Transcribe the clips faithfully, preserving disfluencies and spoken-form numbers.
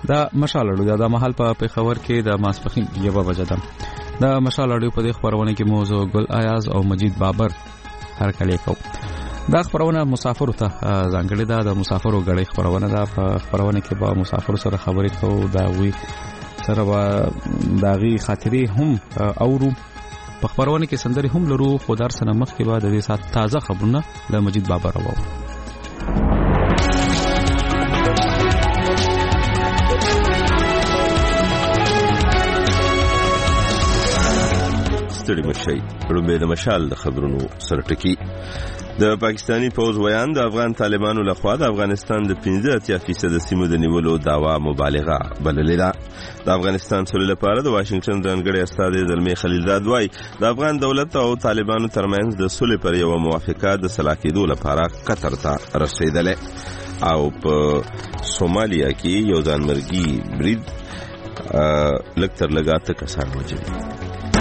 دا مشال اړو دا محل په پیښور کې د ماسپخین یوه بجه ده. دا مشال اړو په دې خبرونه کې موضوع ګل ایاز او مجید بابر هر کله کو. دا خبرونه مسافر ته ځانګړې ده، د مسافرو غړي خبرونه ده. په خبرونه کې به مسافر سره خبرې کوو، دا وی سره به داغي خاطرې هم اورو. په خبرونه کې سندري هم لرو، خو در سره مخ کې به د دې سات تازه خبرونه له مجید بابر راوو. ستړي مشي روبه د مشال د خبرونو سره ټکی. د پاکستانی پوز ویان د افغان طالبانو لخوا د افغانستان د پنځه اتیا فیصد سیمو د نیولو دعوا مبالغه بللې ده. د افغانستان سولې لپاره د واشنگټن ځانګړي استاد زلمی خلیلزاد وایي د افغان دولت او طالبانو ترمنځ د سولې پر یو موافقه د صلاح کېدو لپاره قطر ته رسیدلې او په سومالیا کې یو ځانمرګي برید لکتر لګاته کسان وژلي.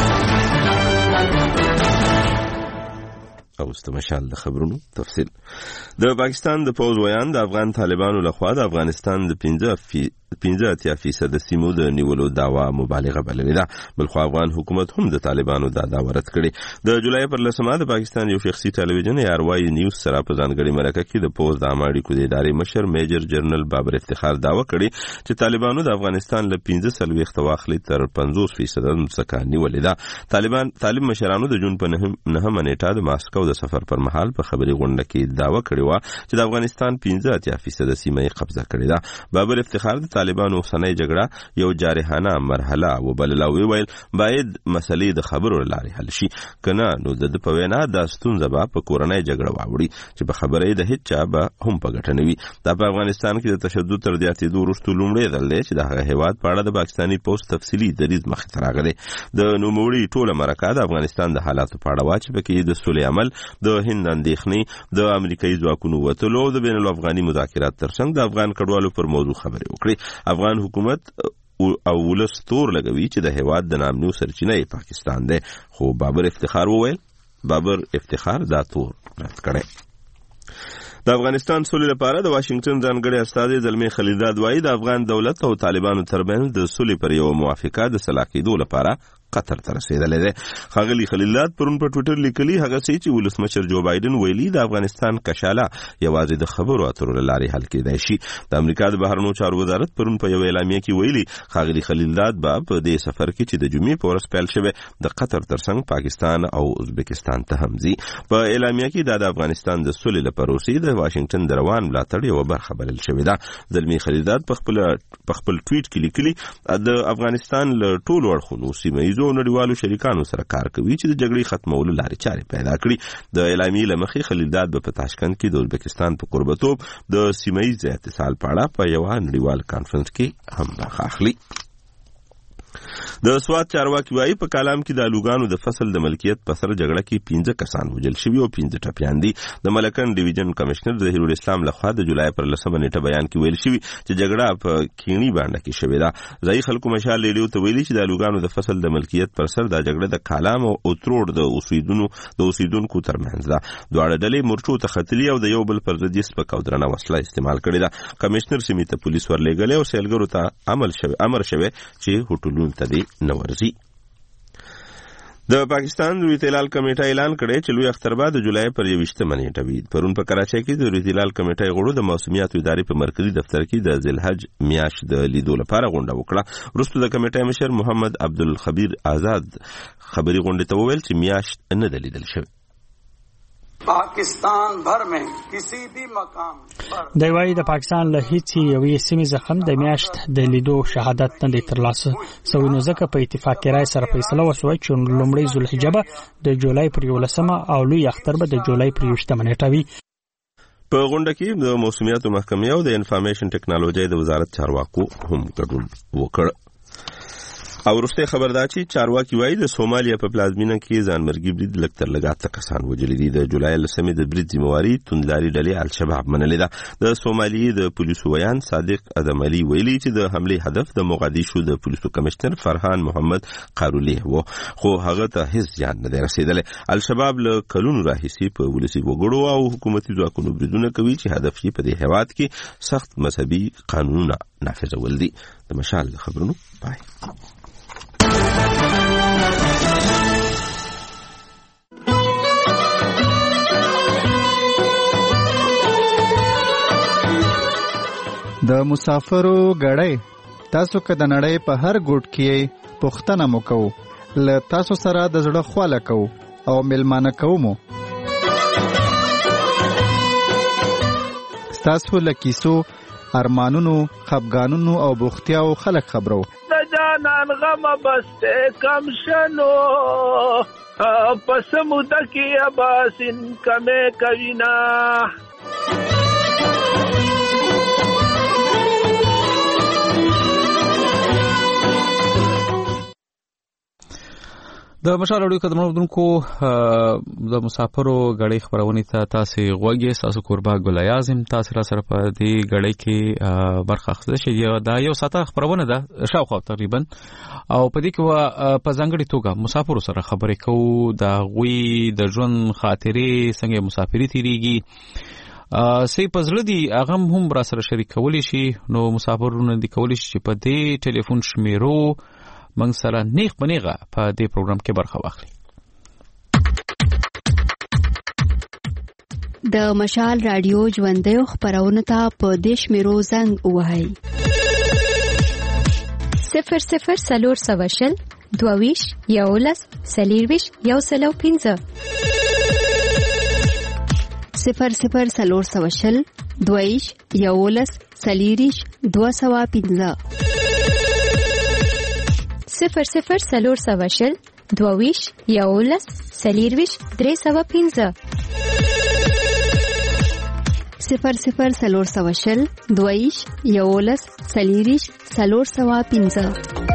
او استمشال د خبرونو تفصیل. د پاکستان د پوز ویان د افغان طالبانو لخوا د افغانستان د پنځه اتیا فیصد سیمو د نیولو دعوا مبالغه بللې ده. بلخو افغان حکومت هم د طالبانو دا دعوه رد کړې. د جولای پر لسمه د پاکستان یو شخصي ټلویزیون ارواي نیوز سره په ځانګړي مرکه کې د پوز د عامه اړیکو د ادارې مشر میجر جنرال بابر افتخار دعوه کړې چې طالبانو د افغانستان له پنځه څلوېښت واخلي تر پنځوس فیصد ځمکه نیولې ده. طالبان طالب مشرانو د جون په نهمه نیټه د ماسکو د سفر پر مهال په خبري غونډه کې دعوه کړې و چې د افغانستان پنځه اتیا فیصد سیمه یې قبضه کړې ده. بابر افتخار د طالبانو اوسنۍ جګړه یو جارحانه مرحله وبلله او ویل باید مسلې د خبرو لارې حل شي، کنه نو د په وینا د ستونزه به په کورنۍ جګړه واوړي چې په خبرې د هیڅ چا به هم په ګټه نه وي. دا په افغانستان کې د تشدد تر زیاتېدو وروسته لومړی ځل دی چې د هغه هیواد په اړه د پاکستاني پوسټ تفصیلي دریځ مخې ته راغلی. د نوموړي ټوله مرکه د افغانستان د حالاتو په اړه وه چې پکې د سولې عمل، د هند اندېښنې، د امریکایي ځواکونو وتلو او د بین الافغاني مذاکرات ترڅنګ د افغان کډوالو پر موضوع خبرې وکړي. افغان حکومت او ولس تور لګوي چې د هیواد د نامنو سرچینه یې پاکستان دی، خو بابر افتخار وویل بابر افتخار دا تور رد کړی. د افغانستان سولې لپاره د واشنگټن ځانګړي استازی زلمی خلیلزاد وایي د افغان دولت او طالبانو ترمنځ د سولې پر یو موافقه د صلاح کېدو لپاره قطر ته رسیدلی دی. ښاغلي خلیلزاد پرون په ټویټر لیکلي هغه څه چې ولسمشر جو بایدن ویلي د افغانستان کشاله یوازې د خبرو اترو له لارې حل کېدای شي. د امریکا د بهرنیو چارو وزارت پرون په یو اعلامیه کې ویلي ښاغلي خلیلزاد به په دې سفر کې چې د جمعې په ورځ پیل شوی د قطر ترڅنګ پاکستان او ازبکستان ته هم ځي. په اعلامیه کې دا د افغانستان د سولې له پروسې د واشنگټن د روان ملاتړ یوه برخه بلل شوې ده. زلمی خلیلزاد په خپل په خپل ټویټ کې لیکلي د افغانستان له ټولو اړخونو سیمه ییزو نړیوالو شریکانو سره کار کوي چې د جګړې ختمولو لارې چارې پیدا کړي. د اعلامیې له مخې خلیلزاد به په تاشکند کې د ازبکستان په قربتوب د سیمه ییز اتصال په اړه په یوه نړیوال کانفرنس کې هم برخه اخلي. د سوات چارواکي وایي په کالام کې د الوګانو د فصل د ملکیت په سر جګړه کې پنځه کسان وژل شوي او پنځه ټپیان دي. د ملکن ډیویژن کمشنر ظهیر الاسلام لخوا د جولای پر لسمه نیټه بیان کې ویل شوي چې جګړه په کینی باندې کې شوې ده. ځایي خلکو مشال ریډیو ته ویلي چې د الوګانو د فصل د ملکیت پر سر دا جګړه د کالام او اتروړ د اوسیدونکو د اوسیدونکو ترمنځ ده. دواړه ډلې مورچو ته ختلي او د یو بل پر ضد یې سپکه او درنه وسله استعمال کړې ده. کمشنر سیمې ته پولیس ورلېږلي او سیلګرو ته امر شوی امر شوی چې هوټلونو ته دې نه ورځي. د پاکستان روی تلال کمیټه اعلان کړی چې لوی اختر به د جولای پر یوویشتمه نیټه وي. پرون په کراچۍ کې د روی تلال کمیټې غړو د موسمیاتو ادارې په مرکزي دفتر کې د ذوالحج میاشت د لیدو لپاره غونډه وکړه. وروسته د کمیټې مشر محمد عبدالخبیر آزاد خبري غونډې ته وویل چې میاشت نه ده لیدل شوې. पाकिस्तान भर में किसी भी मकाम د وایي د پاکستان له هیڅ یوې سیمې زخم د میاشت د لیدو شهادت نه دی ترلاسه سوی، نو ځکه په اتفاق رای سره فیصله وشوه چې لومړی ذوالحجه به د جولای پر یولسمه او لوی اختر به د جولای پر یوویشتمه نیټه وي. په غونډه کې د موسمیاتو محکمې او د انفارمیشن ټیکنالوژي د وزارت چارواکو هم ګډون وکړ. او وروسته خبر دا چې چارواکي وایي د سومالیا په پلازمینه کې ځانمرګي برید لکتر لګاته کسان وژلي دي. د جولای لسمې د برید ذمہواري توندلاري ډلې الشباب منلې ده. د سومالي د پولیسو ویان صادق ادم علي ویلي چې د حمله هدف د موغادیشو د پولیسو کمشنر فرحان محمد قارولی و، خو هغه ته هیڅ ځان نه رسیدلی. الشباب له کلونو راهیسې په ولسي وګړو او حکومتي ځواکونو بریدونه کوي چې هدف یې په دې هیواد کې سخت مذهبي قانونونه نافذول دي. د مشال خبرونو پای. د مسافرو غړې تاسو که د نړۍ په هر ګوټ کې پوښتنه مو کوو، له تاسو سره د زړه خواله کوو او مېلمانه کوو مو. ستاسو له کیسو، ارمانونو، خفګانونو او بوختیاو خلک خبرو. د جانان غم بسته کم شنو پس موده کې اباسین کمه کوینا. د مشال اړیو کډمنو دونکو د مسافرو غړې خبرونه ته تاسو غوږی تاسو قربا ګل اعظم تاسو را سره په دې غړې کې برخه اخیستل شي. دا یو ساته خبرونه ده شاوخوا تقریبا، او په دې کې په ځانګړي توګه مسافرو سره خبرې کوو، د غوي د ژوند خاطرې څنګه مسافري تیریږي سي پزړه دي هغه هم را سره شریکول شي. نو مسافرونه دي کول شي په دې ټلیفون شمیرو منګ سره نیغ بنیغه په دې پروګرام کې برخه واخلي. د مشال رادیو ژوندۍ خبرونه ته په دیش میرو زنګ وهاي صفر صفر سلور سواشل دوویش یولس سلیرویش یو سلو پینځه صفر صفر سلور سواشل دوویش یولس سلیریش دو سوا پینځه صفر صفر سلور سواشل دوویش یولس سلیرویش درې سوا پینځه صفر صفر سلور سواشل دوویش یولس سلیریش سلور سوا پینځه.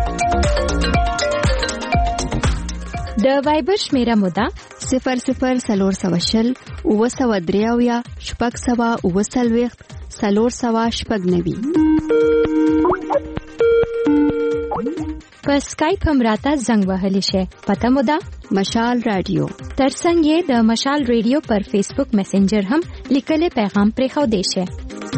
د وایبر شمیره موده صفر صفر سلور سواشل اوه سوا دریاویا شپږ سوا اوه څلوېښت سلور سوا شپږ نوي. په سکایپ هم راته زنګ وهلی شي. پته مو ده مشال رادیو. ترڅنګ یې د مشال ریډیو پر فیسبوک میسنجر هم لیکلي پیغام پرې خو دی شي.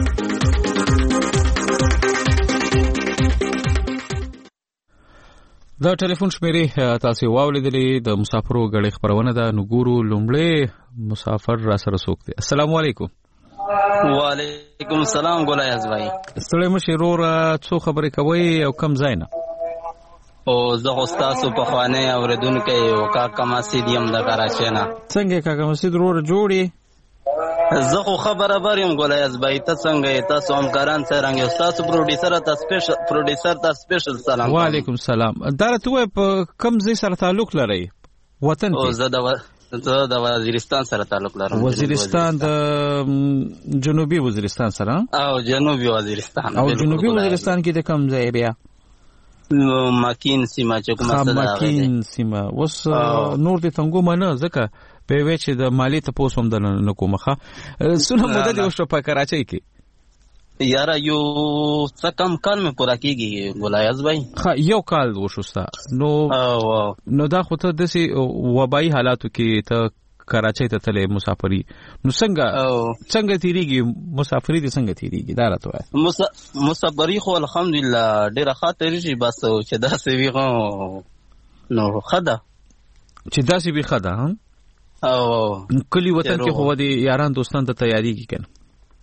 دا ټلیفون شمیرې تاسو واولیدلې د مسافرو غړې خبرونه ده. نو ګورو لومړی مسافر را سره څوک دی. السلام علیکم. وعلیکم السلام ګل ایاز بھائی. ستړی مشه رور څو خبرې کوي او کم ځای نه؟ او زه استاسو په خوانه اوریدونکو او کاکا مسجد یم د کراچۍ نه. څنګه کاکا مسجد رور جوړي؟ زه خو خبره بر یم ګل ایاز بھائی. ته څنګه تاسو هم کاران څنګه استاسو پروډوسر ته سپیشل پروډوسر ته سپیشل سلام. وعلیکم السلام. دا ته په کم ځای سره تعلق لري وطن کې؟ او زه د زه د وزیرستان سره تعلق لرم. وزیرستان د جنوبي وزیرستان سره؟ او جنوبي وزیرستان. او جنوبي وزیرستان کې د کم ځای بیا؟ ماکین سیمه چې کومه څه ده. ماکین سیمه. اوس نور د تنګو منه ځکه په وی چې د مالی ته پوسوم د نه کومه سونه مده دی اوس په کراچۍ کې. یاره یو څه کم کال مې پورا کیږي ګلایاز بھائی. ها یو کال وشوستا. نو نو دا خو ته د سي وبای حالاتو کې ته کراچۍ ته تلې مسافری. نو څنګه څنګه تیریږي مسافری دي څنګه تیریږي دا راته وای. مسافری خو الحمدلله ډیره خاطر شي بس چې دا سی ویغه نو خدا چې دا سی وی خدا هم او کلی وطن کې خو دي یاران دوستان ته تیاری کی کنه.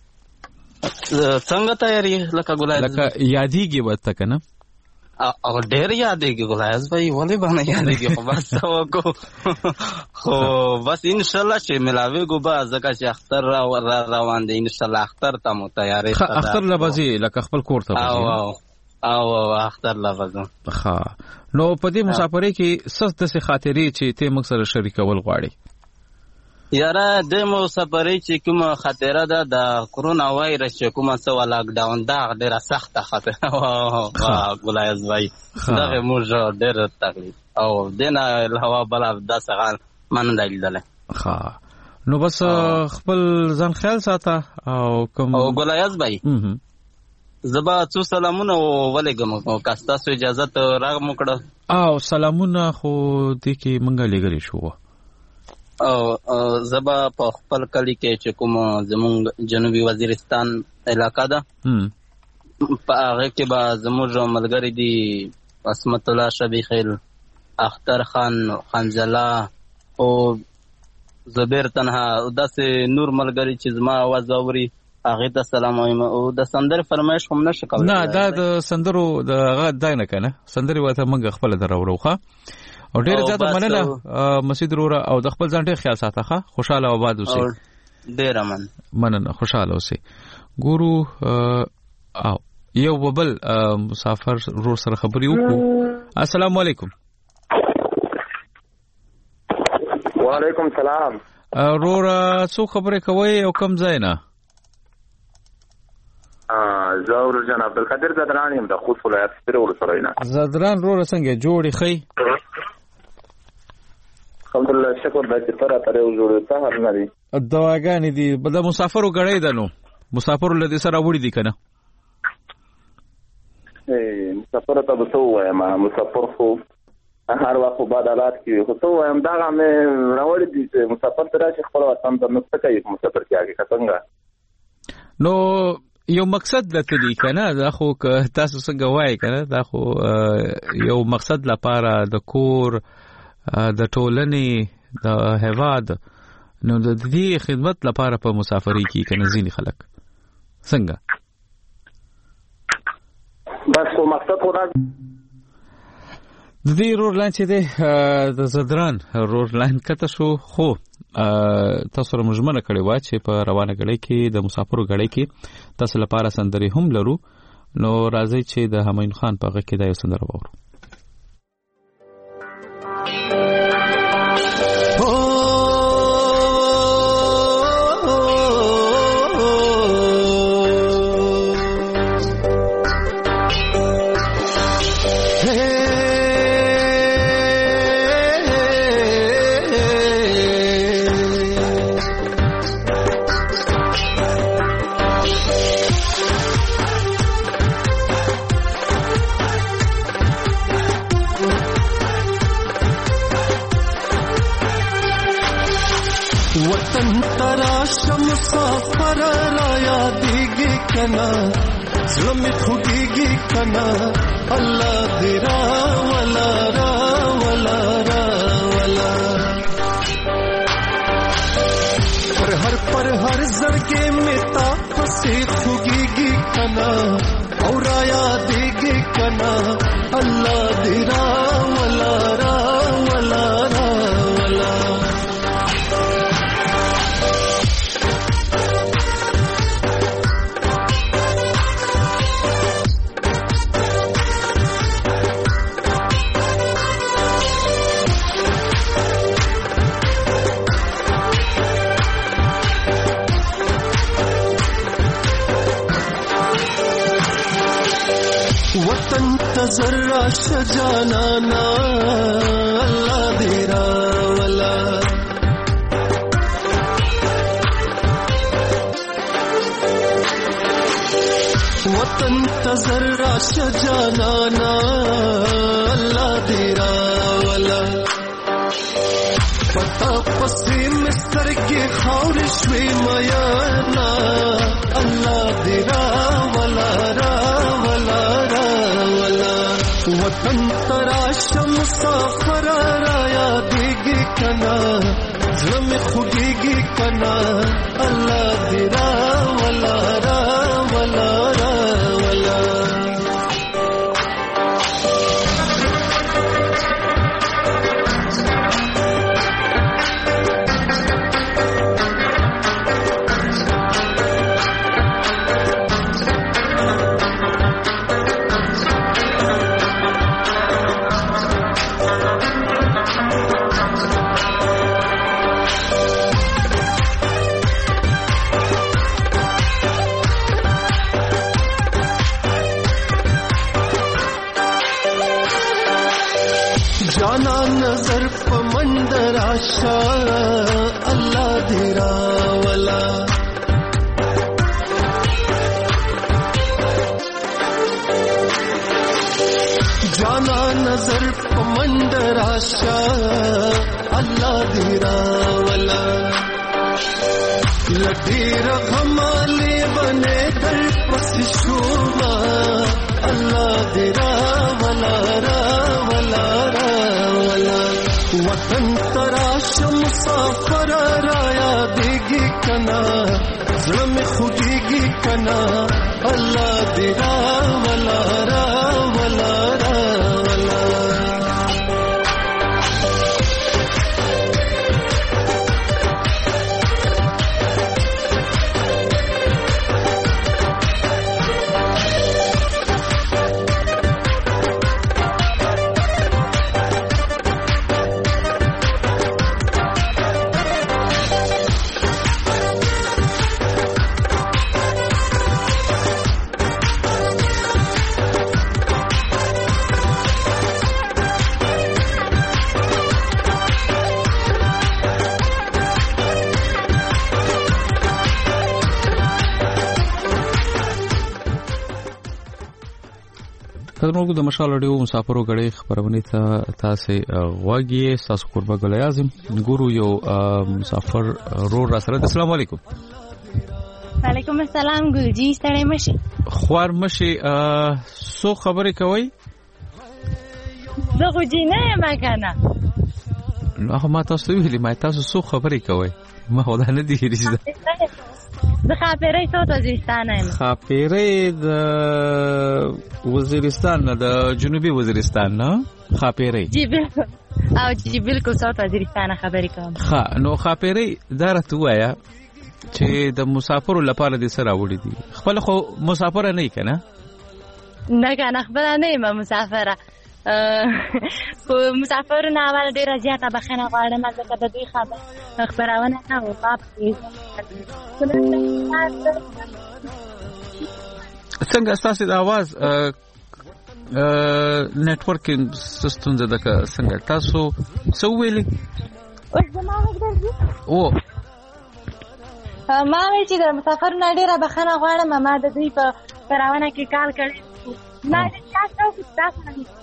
څنګه تیاری لکه ګلای لکه یادېږي وته کنه او ډېر یادېږي ګلایز بھائی ولې باندې یادېږي خو بس وکړو خو بس ان شاء الله چې ملاوي ګو با ځکه چې اختر را روان دي ان شاء الله اختر ته مو تیاری ښه اختر لبازي لکه خپل کور ته او او او اختر لبازم. ښه نو په دې مسافرې کې سس د سي خاطرې چې ته موږ سره شریکول غواړي؟ یاره د مسافرۍ چې کومه خاطره ده د کرونا وایرس چې کومه څه لاک ډاون دا ډیره سخته خاطره واه ګلایز بھائی دغه موږ ډیر تکلیف او دنه الهوا بل د سغال من دایله. ښه نو بس خپل ځان خیال ساته او کوم او ګلایز بھائی زبا څو سلامونه ولګم او کاستاسو اجازه ته راغ مکړه او سلامونه خو دې کې منګه لګري شو. او زبا په خپل کلی کې چې کوم زمونږ جنوبي وزیرستان علاقہ ده په هغه کې به زموږ ملګری دي عصمت الله شبیخیل، اختر خان، خنزله او زبیر تنها او داسې نور ملګری چې زما आवाज اوري هغه ته سلام وایم. او د سندرې فرمایش هم نشه کوي. نه دا د سندرو د هغه دای نه کنه سندرې وته موږ خپل دروروخه او ډېر زیاته مننه مسعود وروره او د خپل ځان ډېر خیال ساتخه. خوشاله آباد اوسئ. ډېر من مننه خوشاله اوسئ. ګورو او یو ببل مسافر ورور سره خبرې وکړو. السلام علیکم. وعلیکم سلام. ورور څو خبرې کوي او کم ځای نه؟ ا زاور جان عبدالقادر زدران یم د خوست ولایت سپیره ولسوالۍ نه. زدران ورور څنګه جوړې خې؟ الحمدلله شکر د چې تر اتره جوړې ته هر نه دي. دواګانې دي د مسافرو غړې ده نو مسافرو لدی سره وړي دي کنه؟ ای مسافر ته به څه وایم مسافر خو هر وخت په بدلات کې خو څه وایم دا مې راوړي دي چې مسافر ته راشي خپل وطن ته نو څه کوي مسافر کې هغه څنګه نو یو مقصد لته دی کنه دا خو تاسو څنګه وایي کنه دا خو یو مقصد لپاره د کور د ټولنې د هواد نو د دې خدمت لپاره په مسافرۍ کې کنه ځینې خلک څنګه بس خو مقصد خو دا د دې رور لاین چې دی د زدران رور لاین کته شو خو تاسو سره مجمنه کړی و چې په روانه غړې کې د مسافرو غړې کې تاسو لپاره سندري هم لرو. نو راځي چې د همین خان په غږ کې دا یو سندره وورو. مسافر را یادېږي کنه زړه مې خوږېږي کنه الله دې راولا راولا راولا پر هر پر هر زړګې مې تا پسې خوږېږي کنه او را یادېږي کنه الله دې راولا راولا راولا وطن تزرع شجانانا الله دې راولا وطن تزرع شجانانا الله دې راولا پتا پسې مستر کې خاور شوي میانا الله دې راولا راولا وطن تراش مسافر را یادېږي کنه زړه مې خوږېږي کنه الله دې راولا راولا راولا جانا نظر پمندر آشا اللہ دیرا ولا جانا نظر پمندر آشا اللہ دیرا ولا لٹیر غمالے بنے در پس شوما تراش مسافر رایا دیگی کنا زړه مې خوږیږي کنا الله دې را ولا را ولا را ولا تاسو د مشال اډیو مسافرو غړي خبرونه ته تاسو غواګي تاسو قربا ګل اعظم ګورو یو مسافر رو را سره. السلام علیکم. وعلیکم السلام ګلجی ستړی مشي خوار مشي سو خبرې کوي زه خو جی نه یم کنه نو ما تاسو ویلي ما تاسو سو خبرې کوي ما خدا نه دی رښتیا د خاپیرې صوت وزیرستان یم. خاپیرې د وزیرستان نه د جنوبي وزیرستان نه خاپیرې جی بالکل او جی بالکل صوت وزیرستان خبرې کوم. ها نو خاپیرې دارته وایا چې د مسافرو لپاره د سره وړي دي خپل خو مسافر نه کنه نه کنه خپل نه یم مسافره خو مسافر نه اول ډیره زیاته بخنه غواړم ځکه د دوی خبر خبرونه نه و پاپ څنګه تاسو د आवाज نتورکینګ سیستم زده څنګه تاسو سو ویلي اوس زموږ درځي او ما وی چې د مسافر نه ډیره بخنه غواړم ما د دوی په خبرونه کې کار کړی ما تاسو تاسو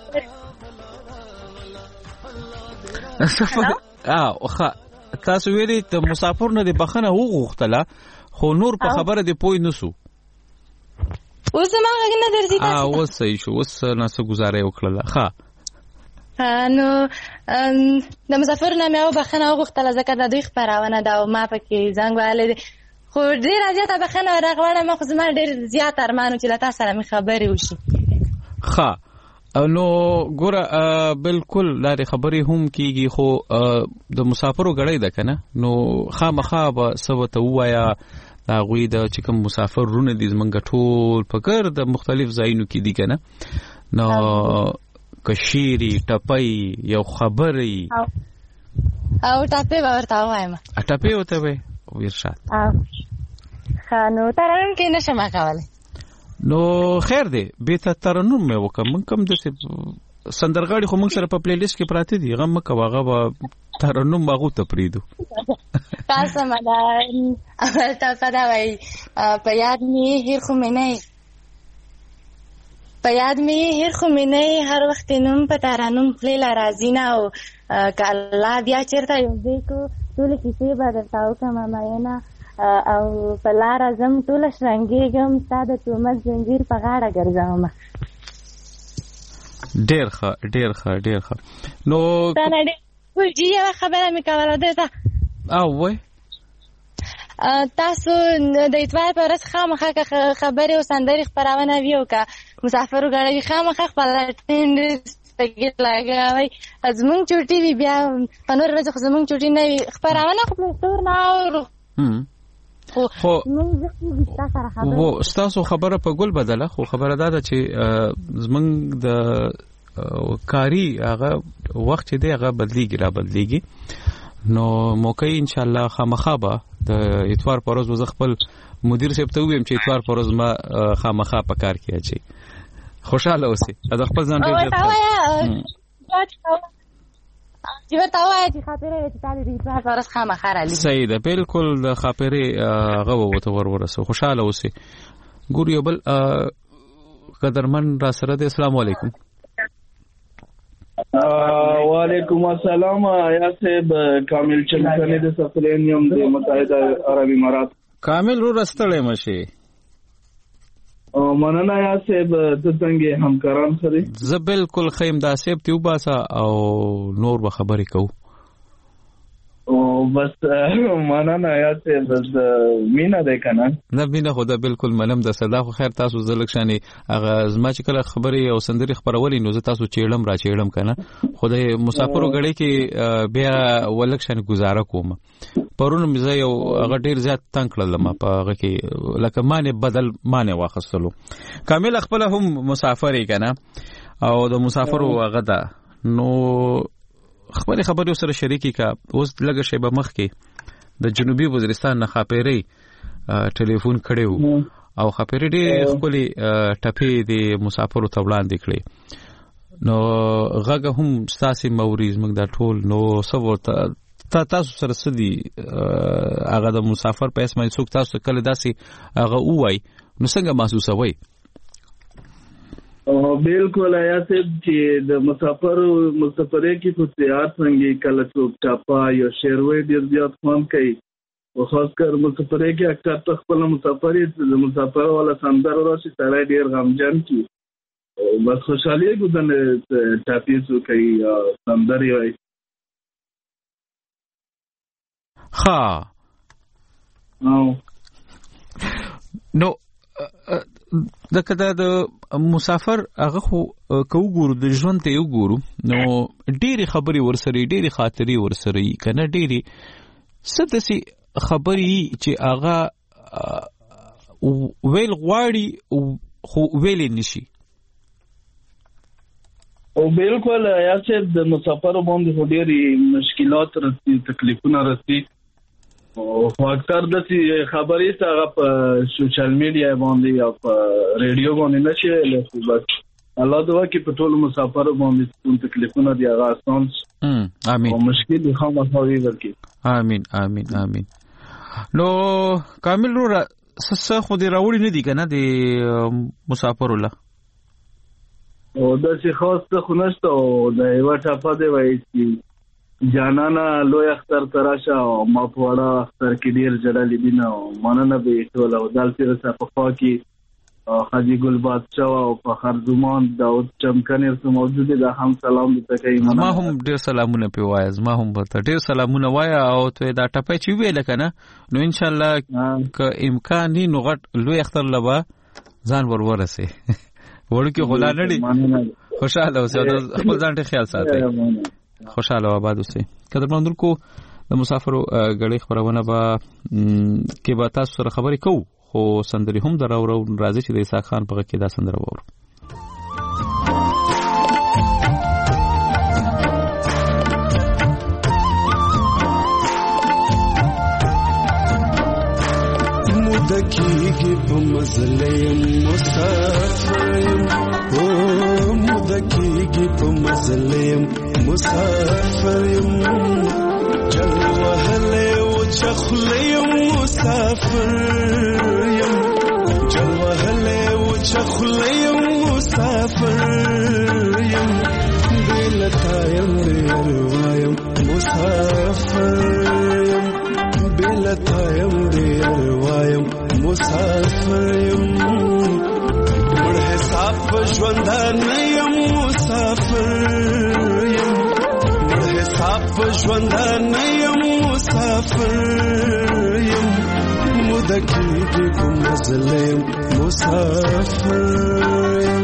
سفر اه خو تاسو ویلي ته مسافر نه د بخنه وغوښتله خو نور په خبره دی پوي نسو اوس ما غږ نه درځي تاسو اه اوس صحیح شو اوس نه څه گزارې وکړه ښه نو د مسافر نه مې بخنه وغوښتله ځکه د دوی خبرونه دا او ما پکې زنګ وهلی خو ډیر زیاته بخنه راغواړم خو زما ډیر زیات ارمان چې له تاسو سره مې خبرې وشي. ښه نو ګوره بالکل لارې خبرې هم کیږي خو د مسافرو غړې ده کنه نو خامخا به سوته وایا دا غوي د چې کوم مسافر رونه دي زمونږ ټول فکر د مختلف ځایونو کې دي کنه نو کشيري ټپي یو خبرې او او ټپي ورته وایم ټپي وته وي ورشاد او خانو ترنم کې نشم کولای نو خیر دی به ته ترنم مې وکم کوم د سندرغاړي خو موږ سره په پلی لیست کې پراته دي غم مکه واغه به ترنم باغو ته پریدو تاسو مدا تاسو دا وای په یاد می هیر خو مې نه په یاد می هیر خو مې نه هر وخت نوم په ترنم خپل راځي نه او کله بیا چیرته یو ځای کو ټول کیسې به درتاو کوم ما او په لار ازم ټول شرنګېږم ساده تومت زنجیر په غاړه ګرځم. ډېر ښه ډېر ښه ډېر ښه نو ګلجي یوه خبره مې کوله دلته او وای تاسو د اتوار په ورځ خامخا که خبرې او سندرې خپرونه وي او که مسافر وګڼوي خامخا خپل اټینډنس پکې لګوئ زموږ چوټي وي بیا په نور ورځ خو زموږ چوټي نه وي خپرونه خو پلیسټور نه اورو خو خو ستاسو خبره په ګل بدله خو خبره دا ده چې زمونږ د کاری هغه وخت چې دی هغه بدلیږي را بدلیږي نو موقع ان شاء الله خامخا به د اتوار پر ورځ وز خپل مدیر صاحب ته ویم چې اتوار پر ورځ ما خامخا په کار کې اچي خوشاله اوسئ دا خپل ځان ډیر یو تا وایي چې خاطره چې تعالی دې په ورځ خامخا را لې صحیح ده بالکل د خاطره هغه وته ور ورسو خوشاله اوسئ ګور یو بل قدرمن را سره د اسلام علیکم وعلیکم السلام یا صاحب کامل چلکنه د سفرینیم د متحده عرب امارات کامل رو رستړې مشي او مننه یا صاحب ته څنګه همکاران سره زه بالکل خیم دا صاحب ته وباسه او نور به خبرې کو بس مننه یا ته بس مینا ده کنه نه مینا خو دا بالکل منم د صدا خو خیر تاسو زلک شاني هغه زما چې کله خبرې او سندري خبرولې نو زه تاسو چیړم را چیړم کنه خدای مسافرو غړي کې بیا ولک شاني گزاره کوم پرون مزه یو هغه ډیر زیات تنگ کړل ما په هغه کې لکه معنی بدل معنی واخستلو کامل خپل هم مسافر کنه او د مسافرو هغه دا نو خبرې خبرې سره شریکي کا اوس لګه شی به مخ کې د جنوبي وزیرستان نه خاپيري ټلیفون کړو او خاپيري دې خپل ټپې د مسافرو ته وړاندې کړې نو غږ هم ساسي موريز موږ دا ټول نو سبو ته تاسو سره سدي هغه د مسافر په اسمه څوک تاسو کله داسي هغه وای نو څنګه محسوسوي بالکل آیا ته چې د مسافر مسافرې کې خصوصیات څنګه کله څوک چاپا یا شیروي ډیر زیات خوان کوي او خاص کر مسافرې کې اکثر په خپل مسافرې د مسافر ولا سندر راشي سره ډیر غمجن کی بس خوشحالي ګذنه ټاپیسو کوي سندر وي ها نو نو د کده د مسافر هغه خو کو ګورو د ژوند ته یو ګورو نو ډېری خبري ورسره ډېری خاطري ورسره کنه ډېری ستاسي خبري چې هغه ویل غواړي خو ویل نشي او بالکل یا چې د مسافر باندې ډېری مشکلات راځي تکلیفونه راځي او اکثر د خبرې څنګه په سوشل میډیا باندې او په ریډیو باندې نشي لکه بس الله دعا کې په ټول مسافر باندې تکلیفونه دی هغه آسان امين او مشکل دي خامہ خوي ورکی امين امين امين نو کامل رو څه خو دې راوړي نه دي کنه د مسافر الله او د څه خاص څه خنشته او د یو ټاپا دی وایي چې جانانا لوی اختر تراشه او ما پوړه اختر کې ډیر جړلې دي نو مننه به ټول او دالته رسا په خوا کې حاجی ګل بادشاہ او فخر زمان داود چمکنه سره موجود دي هم سلام دې کوي ما هم ډیر سلامونه په وایز ما هم ته ډیر سلامونه وایا او ته دا ټپه چې ویل کنه نو ان شاء الله ک امکان ني نو غټ لوی اختر لبا ځان ور ورسه ورکه خلا نړي خوشاله اوسه خپل ځان ته خیال ساتي خوشاله آباد اوسئ قدرمنونکو د مسافرو غړي خبرونه با کې به تاسو سره خبرې کوو خو سندري هم دراورو راځي چې د عیسی خان په کې دا سندره وورو مدکیږي په مزلې مسافر او مدکیږي په مزلې مسافر يم جل وهله وچخله يم مسافر يم جل وهله وچخله يم مسافر يم بلتا يم روايم مسافر يم بلتا يم روايم مسافر يم مړ حساب ژوند نه يم مسافر صاحب ژوند نه یم مسافر یم مدکیږي کوم ظلم مسافر یم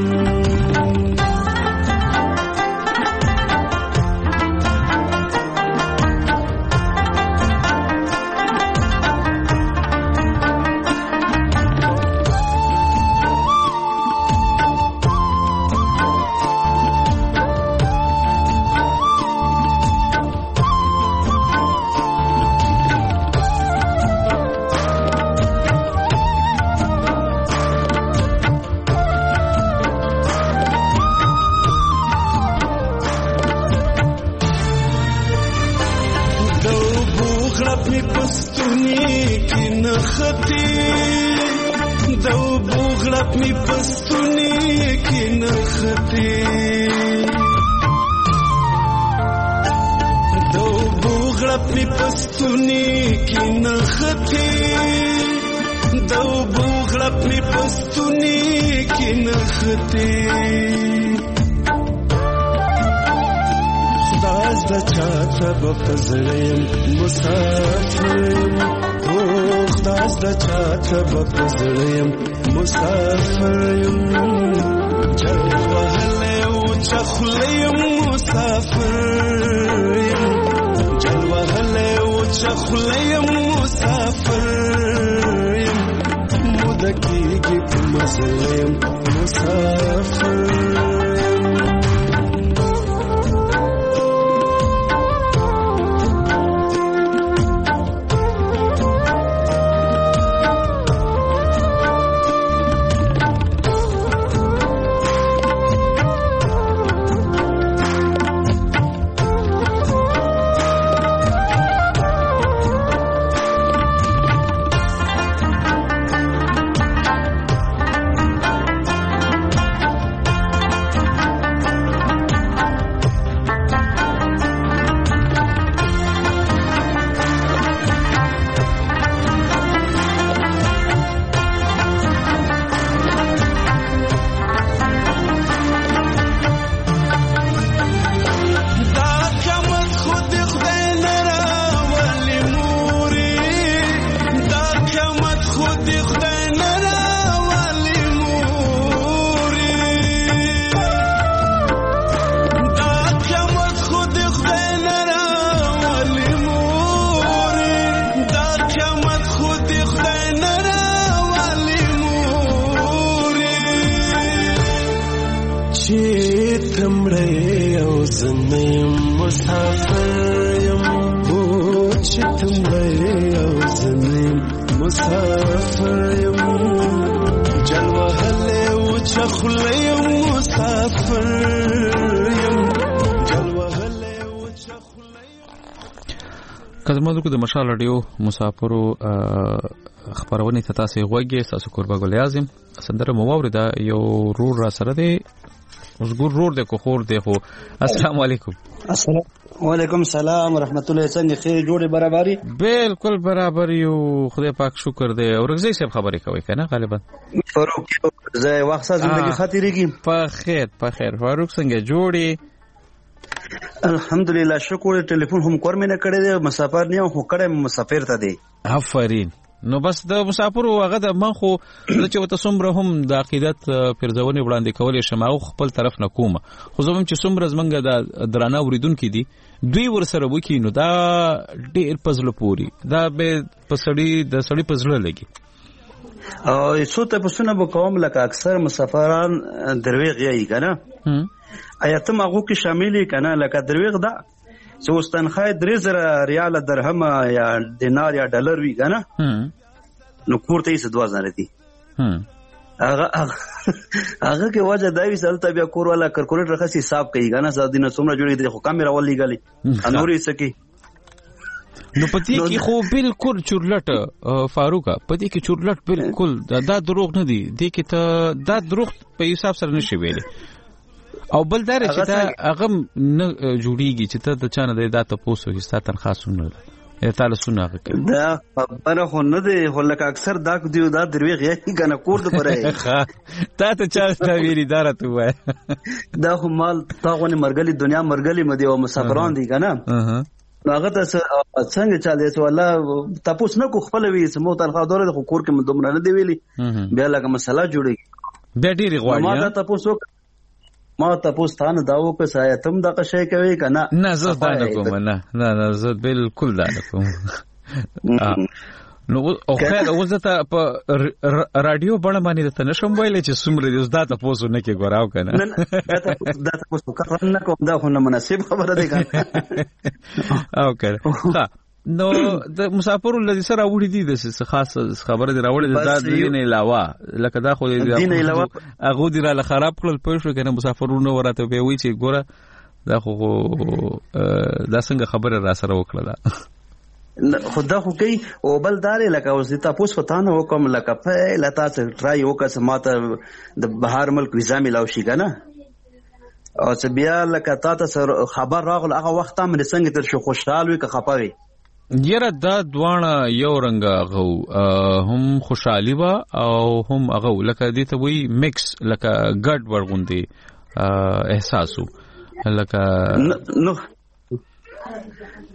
د چاته بپزړم مسافر اوخ داس د چاته بپزړم مسافر جل وهله او چخلیم مسافر جل وهله او چخلیم مسافر مدکیږي په مسلم مسافر کزمونږ د مشال رادیو مسافرو خبرونه ته تاسو غوږی تاسو قربا ګل اعظم سندره مواوري دا یو رور را سره دی اوس ګور رور د کو خور دی خو السلام علیکم السلام علیکم السلام ورحمت الله څنګه خیر جوړه برابرۍ بالکل برابر یو خدای پاک شکر دی اورګزی صاحب خبرې کوي کنه غالبا فاروق زه وخت زندگی خاطرېږي په خیر په خیر فاروق څنګه جوړي الحمدلله شکر ټلیفون هم کور مې نه کړی دی مسافر نه خو کړم مسافر ته دی آفرین نو بس د مسافر هغه د من خو چې وته سمره هم د عقیدت پرځونې وړاندې کولې شمه او خپل طرف نه کوم خو زموږ چې سمره زمنګ د درانه اوریدونکو دي دوی ور سره وکی نو دا ډېر پزله پوری دا به پسړی د سړی پزله لګي او څو ته پسونه به کوم لکه اکثر مسافران درویغ یې کنه آیت ماغو کې شامل کنا لکه درویغ دا چې واستنخای درې زره ریال درهم یا دینار یا ډالر وی کنه نو کوړته یې دوه زره دي هغه هغه کې وجه دا وی سلطه بیا کور والا کلکولیټر خاص حساب کوي کنه زاد دینه څومره جوړې دي خو کیمرا ولې غلي انوري سکی نو پتی کې خو بالکل چورلټ فاروقه پتی کې چورلټ بالکل دا دروغ نه دي دي کې ته دا دروغ په حساب سره نشي ویلې او بل دار چې دا هغه نه جوړیږي چې ته د چانه د داته پوسو کې ستاسو تنخواه سونه یا تعالی سونه هغه دا خبره خو نه دی خو لکه اکثر دا کو دی دا درویغ یې کنه کور د پرې تا ته چا تا ویری دار ته وای دا خو مال تا غونې مرګلي دنیا مرګلي مدي او مسافران دي کنه هغه ته څنګه چا دی چې والله تاسو نه کو خپل وی سمو تنخواه دوره د کور کې دومره نه دی ویلي بیا لکه مسله جوړي بیا ډیری غواړي ما دا تاسو ما تاسو ستانه داو که سایتم دا قشای کوي کنه نه زه دا نه کوم نه نه نه زه بالکل دا نه کوم نو او خیر اوس ته په رادیو باندې باندې ته نشم ویلې چې سمره دې زدا ته پوسو نه کې ګوراو کنه دا ته پوسو کار نه کوم دا خو نه مناسب خبره ده کنه او کړه ها نو د مسافر الذي سره وړي دي د خاص خبره دی راوړي د دین علاوه لکه دا خو دین علاوه هغه دی را خراب کړل پوه شو کنه مسافرونه ورته به وی چې ګوره دا خو دا څنګه خبره را سره وکړه خدا خو کوي او بل دار لکه اوس تاسو فتانه وکم لکه په لتا ټرای وکړه سماته د بهر ملک ویزا ملاو شي کنه او چې بیا لکه تاسو خبر راغل هغه وخت هم څنګه تر شو خوشحال وي که خپاوي یره دا دوانه یو رنګ غو هم خوشحالي وا او هم هغه لکه دې ته وی میکس لکه ګډ ورغوندي احساسو لکه نو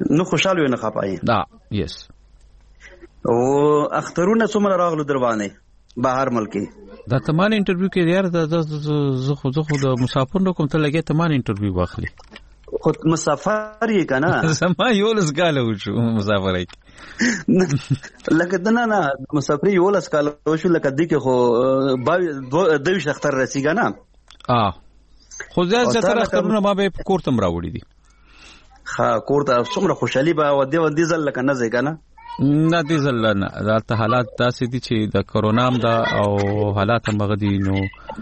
نو خوشاله نه خپای دا یس او اخترونه څومره راغلو دروانه بهر ملکی دا تمان انټرویو کې یار د زه خو زه خو د مسافر نو کوم ته لګي تمان انټرویو واخلي خو مسافر یې کنه سما یو لس کاله وشو مسافر یې لکه دنا نه مسافر یو لس کاله وشو لکه دې کې خو دوی شختر رسیږي نه اه خو زه زه تر اخترونه ما به کورتم راوړی دي ها کورته څومره خوشحالي به ودی ودی زل لکه نه ځای کنه نه دي زل نه دا حالات داسې دي چې د کرونا هم دا او حالات هم غدي نو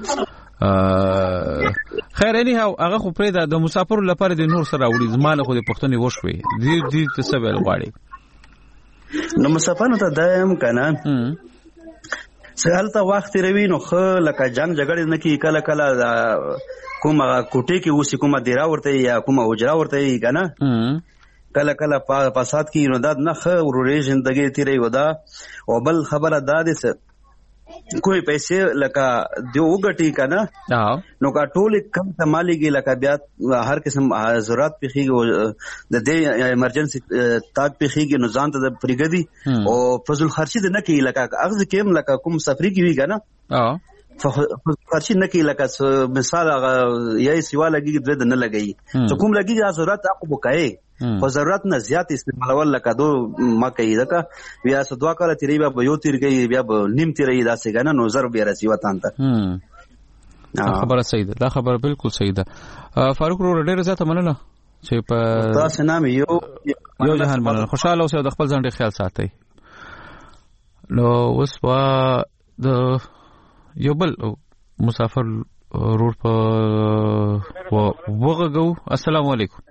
خیر نه هغه خو پرې د مسافر لپاره د نور سره وړي زماله خو د پښتنې وشوي دي دي څه ویل غواړي نو مسافر ته دایم کنه سهالته وخت روي نو خو لکه جنگ جګړه نه کی کله کله کومه کوټه کې اوسې کومه دیرا ورته یا کومه اوجرا ورته کنه کله کله فساد کې نو دا نه خو وروري ژوندۍ تیرې ودا او بل خبره دا ده کوئی پیسې لکه دی وګټي کنه نو کا ټول کم کمالېږي لکه بیا هر قسم ضرورت پیخيږي د دې ایمرجنسي تاک پیخيږي نو ځان ته پرګدي او فضل خرچي د نه کی لکه اغز کېم لکه کوم سفري کی وی کنه اه خرچي نه کی لکه مثال یې سیوا لګي د نه لګي ته کوم لګي ضرورت اقو بکای خو ضرورت نه زیات استعمالول لکه دو ما کوي دغه بیا سدوا کاله تیری به یو تیر گئی بیا نیم تیری داسې کنه نو زر بیا رسی وطن ته خبره صحیح ده دا خبره بالکل صحیح ده فاروق رو ډېر زیاته مننه چې په تاسو نام یو یو جهان مننه خوشاله اوسئ د خپل ځان ډېر خیال ساتئ نو اوس وا د یو بل مسافر روډ په وغږو السلام علیکم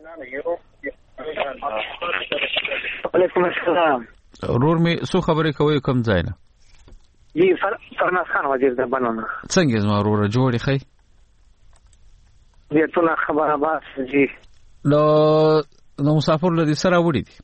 وعلیکم السلام رور می سو خبرې کوي کوم ځای نه جی فرناز خان وزیر د بنونه څنګه زما رور جوړی خی دې ټول خبره باس جی نو نو مسافر لدی سره وړي دي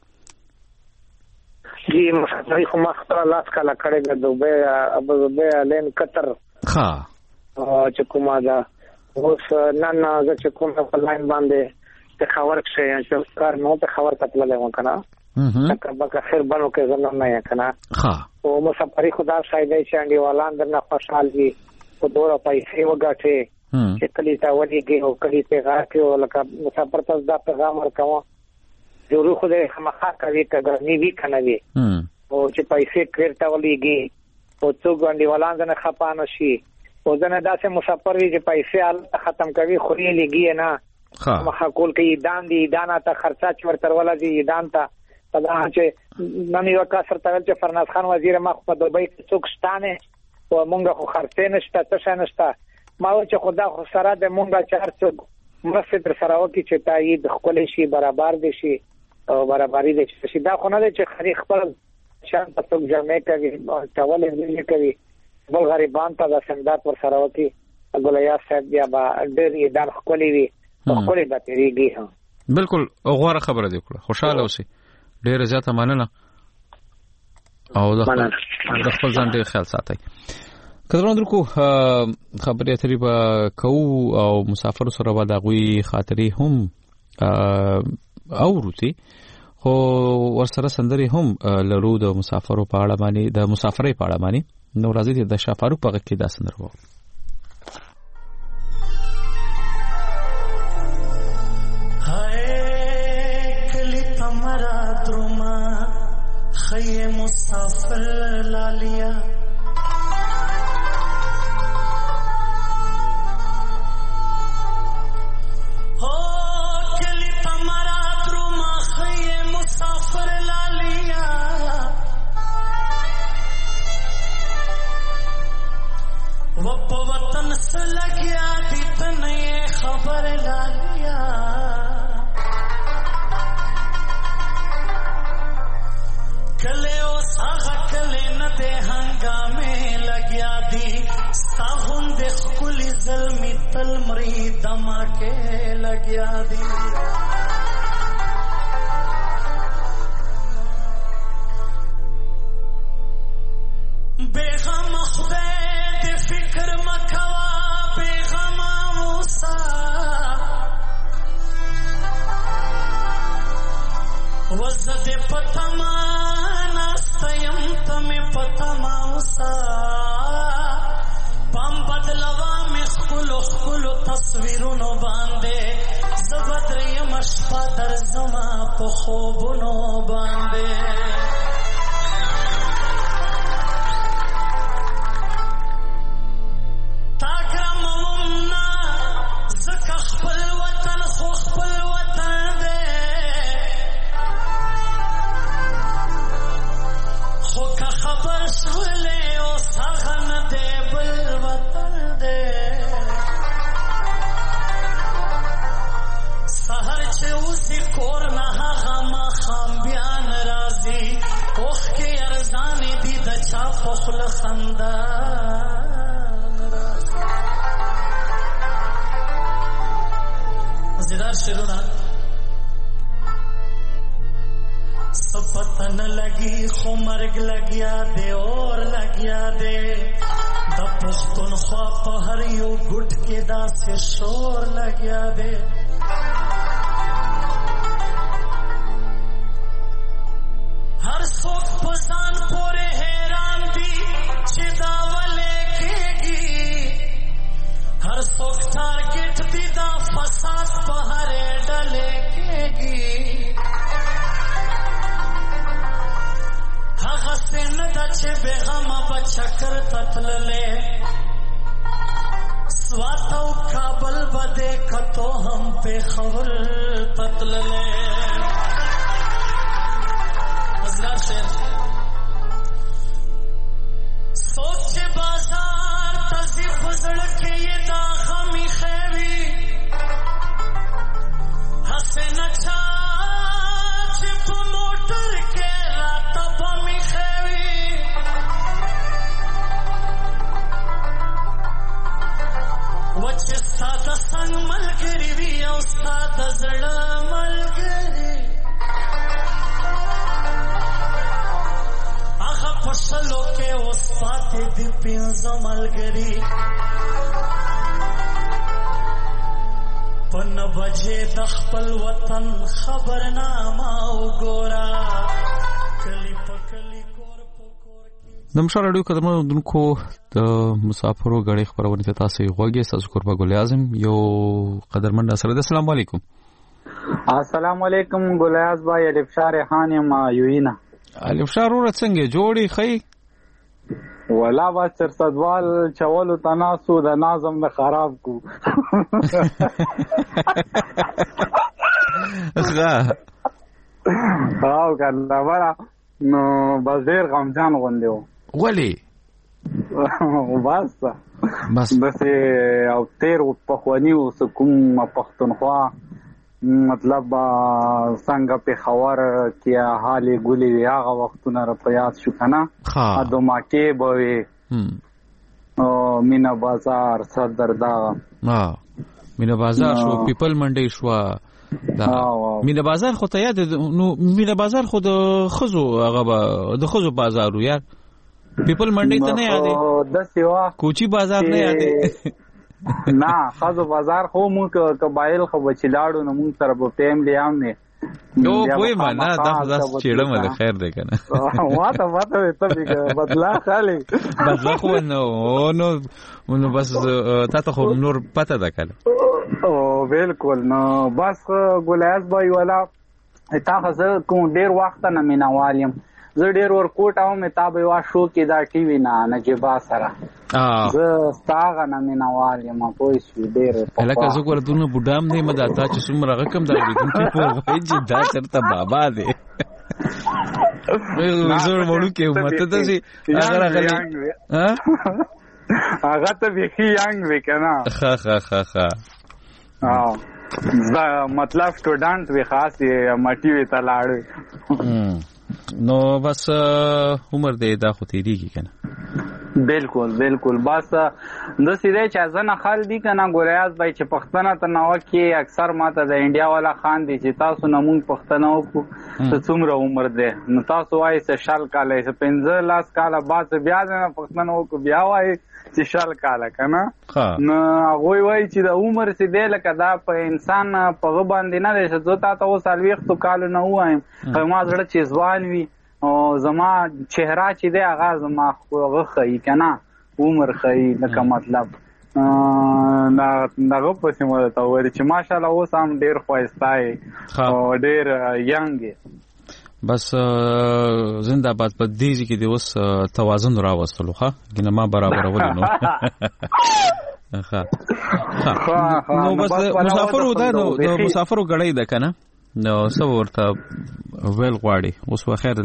جی مسافر خو ما خپل لاس کاله کړه د دوبه ابو ظبي لین قطر ها چې کومه دا اوس نن نه چې کومه په لاین باندې ته خبر شې چې کار نو ته خبر کتل له وکنه تک بک خیر بنو کې زنه نه کنه ها او مسافر خدا شایدای چې انډي والان درنه خوشحال دي او دوره پیسې وګټي چې کلی تا ودیږي او کلی ته راکې او لکه مسافر ته دا پیغام ورکوم ضرور خو دې خمخا کوي کګر نی وی کنه وی او چې پیسې کړتا ولېږي او څوک انډي والان درنه خپانه شي او ځنه داسې مسافر وي چې پیسې ختم کوي خوري لګي نه مخه کول کې دان دي دانا ته خرچا چور ترولا دي دان ته دا چې نن یو کا سره تل چې فرناز خان وزیر مخ په دوبۍ کې څوک شتانه او مونږه خو خرڅې نشته څه نشته ما و چې خدا خو سره د مونږه چار څوک مرسته تر سره وکي چې تایید خپل شي برابر دي شي او برابرۍ دي چې دا خو نه چې خري خپل شان په څوک جمع کوي چاول یې کوي بل غریبان ته د سمدات ور سره وکي ګولیا صاحب بیا با ډېر یې دان خپلې وي خپلې به تیریږي ها بالکل غوړه خبره دی کړه خوشاله اوسئ ډېر زیاته مننه او د خپل ځان ډېر خیال ساتئ کله درکو خبرې اترې به کوو او مسافر سره به د هغوی خاطرې هم اورو خو ورسره سندرې هم لرو د مسافرو په اړه باندې د مسافرۍ په اړه باندې نو راځي د شاه فاروق په غږ کې دا سندره وو خیه مسافر لالیا ہو کلی پمرا درما خیه مسافر لالیا و په وطن سلګیا دي تنه خبر لالیا کله او ساغه کله نه ده هنګامه لګیا دي ساغون د خپل ظلمي تل مری دماکه لګیا دي بیغم خدای د فکر مکوا بیغم موسی و زما په خوبونو باندې تا ګرموم نه ځکه خپل وطن خو خپل وطن دی خو که خبر شولې اوس هغه نه دی بل وطن دی سهر چې اوسې کور نه هغه ماښام بیا نه راځي اوښکې ارزانې دي د چا په خوله خندا نه راځي مزیدار شعرونه څه پته نه لګي خو مرګ لګیا دی اور لګیا دی د پښتونخوا په هر یو ګوټ کې داسې شور لګیا دی هر څوک په ځان پورې حیران دي چې دا ولې کېږي هر څوک ټارګټ دي دا فساد په هرې ډلې کېږي هغسې نه ده چې بېغمه به چکر ته تللی سوات او کابل به دې کتو هم پېښور ته تللی مزدار شعر څوک چې بازار ته ځي په زړه کې یې دا غم ایښی وي هسې نه چا چې په موټر کې راته بم ایښی وي و چې ستا د څنګ ملګري وي او ستا د زړه ملګري هغه په شلو کې اوس پاتې دي پنځه ملګري په نه بجې د خپل وطن خبرنامه وګوره کلی په کلی کور په کور د مشال اړیو قدرمنونکو د مسافرو غړي خبرونه ته تاسو غوږی تاسو قربا ګل اعظم یو قدرمن سره السلام علیکم السلام علیکم ګل اعظم بھائی الفشار خان ما یوینا الفشار ور څنګه جوړی خی ولا با چرسدوال چولو تناسو د نظم نه خراب کو ها او کنه ورا نو بس ډیر غمجان غوندیو ولی بس بس بس او تیر په خوانیو سکوم پښتونخوا مطلب څنګه په خبر کې حالې ګولې وی هغه وختونه را پیاس شو کنه ا دوما کې بوي او مینا بازار صدر دا ها مینا بازار شو پیپل منډي شو دا مینا بازار خو ته یاد نو مینا بازار خو د خزو هغه د خزو بازارو یار پیپل منډي ته نه یادې د سیوا کوچی بازار نه یادې نه خزو بازار خو مونږ قبایل خو بچلاړو نو مونږ سره په فیملی هم نه نو کوی معنا دا خلاص چیړم ده خیر ده کنه واته واته ته بدلا خالي بدلا خو نو نو نو بس تا ته خو نور پته ده کنه او بالکل نو بس ګولیاس بای ولا تا خزه کوم ډیر وخت نه مینوالیم زه ډیر ور کوټاو مې تابې وا شو کې دا ټي وی نه نجيبا سره اه زه ستاغه نه مینوال یم په شو ډیر لکه زه ګور دونه بډام نه مدا تا چې څومره رقم دا لیدم چې په وای چې دا چرته بابا دی زه ورمړو کې مته ته سي هغه راغلی ها هغه ته به یانګ وکنه خا خا خا خا اه دا مطلب سټوډنټ وی خاص مټي وی تلاړ نو بس عمر دې دا خو تیریږي کنه بالکل بالکل بس د سیده چې ځنه خال دي کنه ګوریاز بای چې پښتنه ته نو کې اکثر ماته د انډیا والا خان دي چې تاسو نمون پښتنه وکړو ته څومره عمر ده نو تاسو وایي چې شال کاله چې پنځه لاس کاله بعد بیا نه پښتنه وکړو بیا وایي چې شال کاله کنه نو هغه وایي چې د عمر سیده لکه دا په انسان په باندې نه ده چې زه تاسو سالويخت کال نه وایم په ما زړه چې ځوان وي او زما چهره چې دی هغه زما خوغه خی کنه عمر خی لکه مطلب نه نغه پسې مو ته وایي چې ماشاءالله اوس هم ډیر خوښتای او ډیر ینګ بس زنده باد په دې کې د اوس توازن راوستلو ښه ګنه ما برابر ولې نو ښه نو بس مسافر ودا نو مسافر غړې ده کنه نو څو ورته ویل غواړي اوس واخیر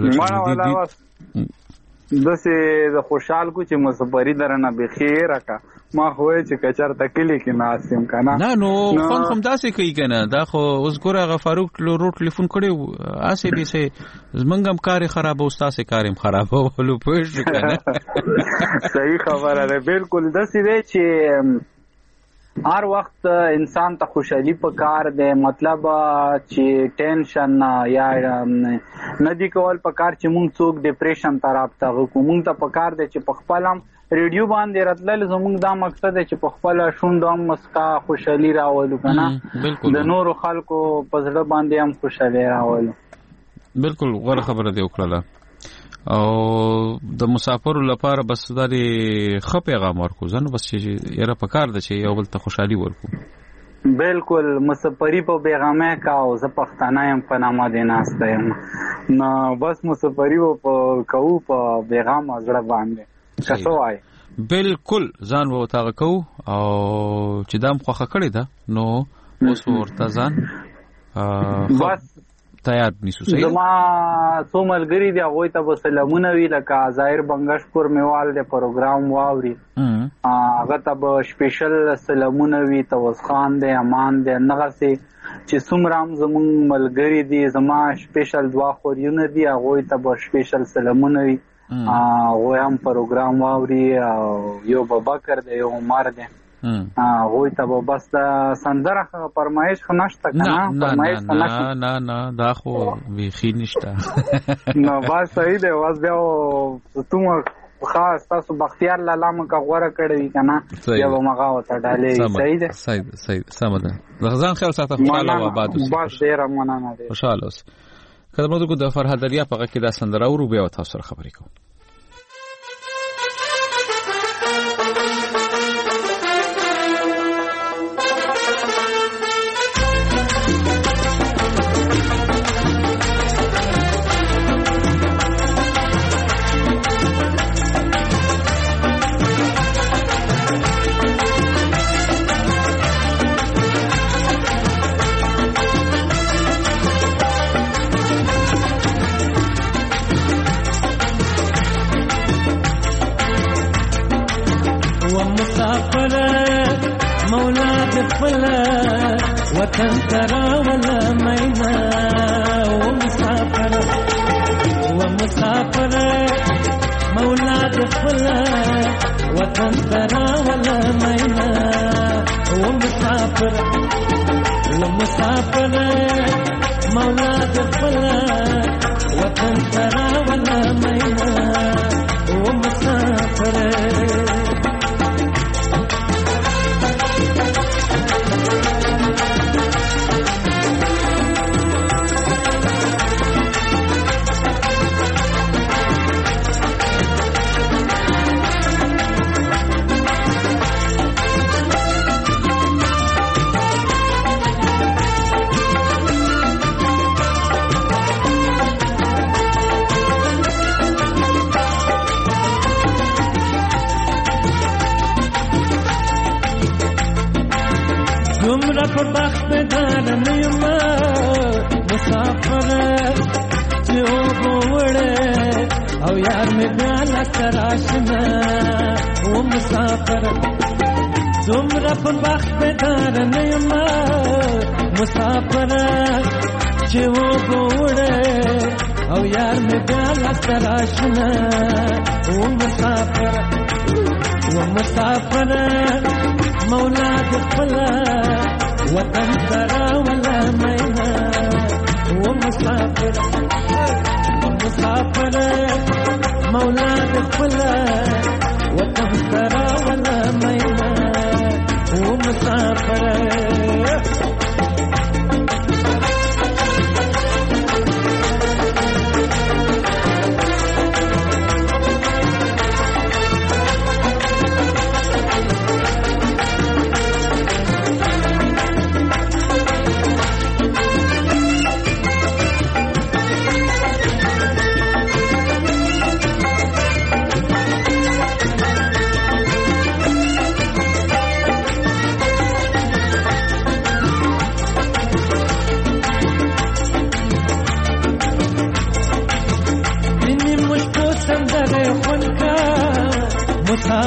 دې دسه د خوشحال کو چې مسافری درنه به خیر کا ما خوې چې کچر تکلی کې ناسم کنه نه نو خون کوم داسې کوي کنه دا خو اوس ګوره غ فاروق رو ټلیفون کړي اسې به سه زمنګم کار خراب او استاد کارم خراب ولو پوه کنه صحیح خبره ده بالکل دسه دی چې هر وخت انسان ته خوشحالي پکار دی مطلب چې ټینشن یا ندی کول پکار چې مونږ څوک ډیپریشن طرف ته غو مونږ ته پکار دی چې په خپلم ریډیو باندې راتلل زموږ دا مقصد دی چې په خپل شوندوم مسکا خوشحالي راولو کنه د نورو خلکو په زړه باندې هم خوشحالي راولو بالکل غوړه خبره دی وکړه او د مسافرو لپاره بس دا دی خپ پیغام ورکو ځنه بس چې یاره پکار ده چې یو بل ته خوشحالي ورکو بالکل مسافری په پیغامه کا او ز پښتانه هم په نامه دي ناشته یم نو بس مسافری په کو په پیغام ازړه باندې څه وای بالکل ځان وو تا کو او چې دام خوخه کړی ده نو اوس ورته ځان بس تیار نیسو صحیح زما څو ملګری دی هغه ته سلامونه وی لکه ظاهر بنگشپور میوال دی پروګرام واوري هغه ته به سپیشل سلامونه وی توس خان دی امان دی نغه سي چې څومره زمون ملګری دی زما سپیشل دوا خورونه دی هغه ته به سپیشل سلامونه وی هغه هم پروګرام واوري او یو بابکر دی یو عمر دی وای ته بس د سندره فرمایش خو نشته کنه فرمایش نه نه نه دا خو ویخی نشته نو بس صحیح دی واس بیا ته خاص تاسو بختیار لاله مکه غوړه کړی کنه یا مغه وته ډالې صحیح دی صحیح صحیح سم ده غزان خیر ساته خوشاله و آباد بس ډیر مننه دی خوشاله اوس کله موږ د فرهاد دریا په کې دا سندره ورو بیا تاسو سره خبرې کوو وطن ترى ولا مينا ومسافر ومسافر مولاد فلا وطن ترى ولا مينا ومسافر ومسافر مولاد فلا وطن ترى ولا مينا ومسافر په بخت دار نیما مسافر چې وګوره او یار مې بیان کراشنا و مسافر څومره په بخت دار نیما مسافر چې وګوره او یار مې بیان کراشنا و مسافر و مسافر مولا دخلا وطن ترى ولا مينا ومسافر ومسافر مولا دخلا وطن ترى ولا مينا ومسافر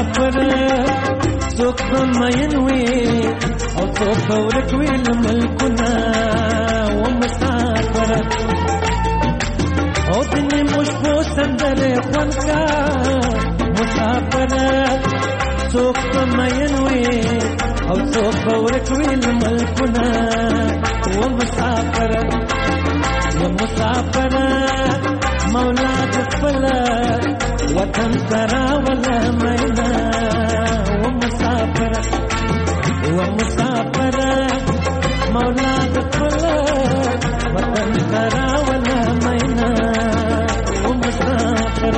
مسافر څوک مین وي او څوک ورکوي ملکونه و مسافر او دني مشبو سندره خوانکا مسافر څوک مین وي او څوک ورکوي ملکونه و مسافر و مسافر مولا خپل وطن سره ولا مینا و مسافر و مسافر مولا خپل وطن سره ولا مینا و مسافر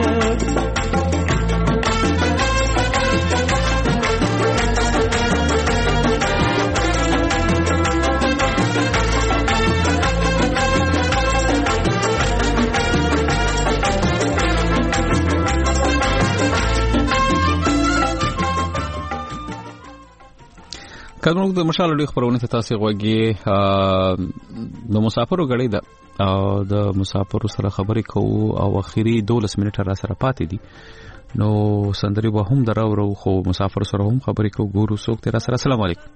کله د مشال ډېر خبرونه ته تاسو غوږی د مسافرو غړي ده او د مسافرو سره خبرې کوو او اخیری دولس منټه را سره پاتې دي نو سندري به هم دراورو خو مسافر سره هم خبرې کوو ګورو څوک تر سره. السلام علیکم.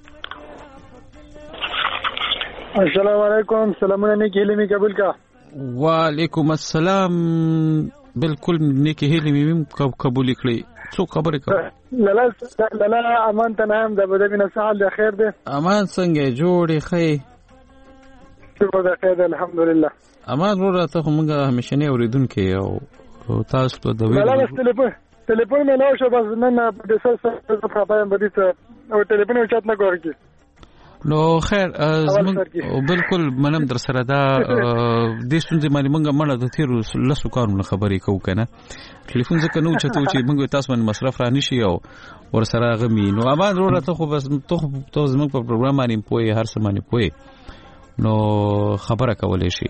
السلام علیکم. سلامونه نیک هیلې قبول کا. وعلیکم السلام. بالکل نیک هیلې مې قبول کړې. څو خبرې کوي لالا لالا امان ته نام د بده من سال د خیر ده. امان څنګه جوړې خې؟ شکر د خیر الحمدلله. امان ورته ته موږ همیشه نه اوریدونکو او تاسو ته د لالا بس ټلیفون ټلیفون مې نو شو بس نن د سر سره په پایم بدی ته او ټلیفون یې چات نه کوي. نو خیر زمون بالکل منم در سره دا د ستونزې باندې موږ مړه د تیر لسو کارونه خبرې کوو کنه. ټلیفون ځکه نو چته چې موږ تاسو باندې مصرف را نشي او ور سره غمی نو امان وروره ته خو بس ته ته زموږ په پروګرام باندې پوي هر څه باندې پوي نو خبره کولای شي.